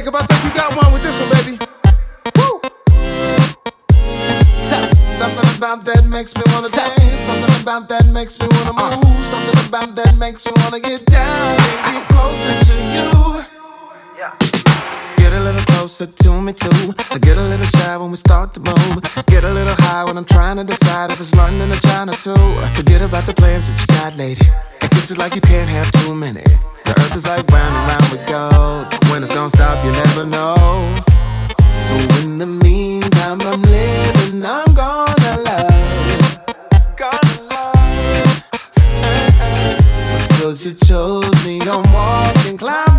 Jacob, I think you got one with this one, baby. Woo! Something about that makes me wanna dance. Something about that makes me wanna move. Something about that makes me wanna get down and get closer to you. Get a little closer to me too. I get a little shy when we start to move. Get a little high when I'm trying to decide if it's London or China too. Forget about the plans that you got, lady. And kiss it like you can't have too many. The earth is like round and round we go. When it's gonna stop, you never know. So in the meantime, I'm living, I'm gonna love. Gonna love. Because you chose me, I'm walking clouds.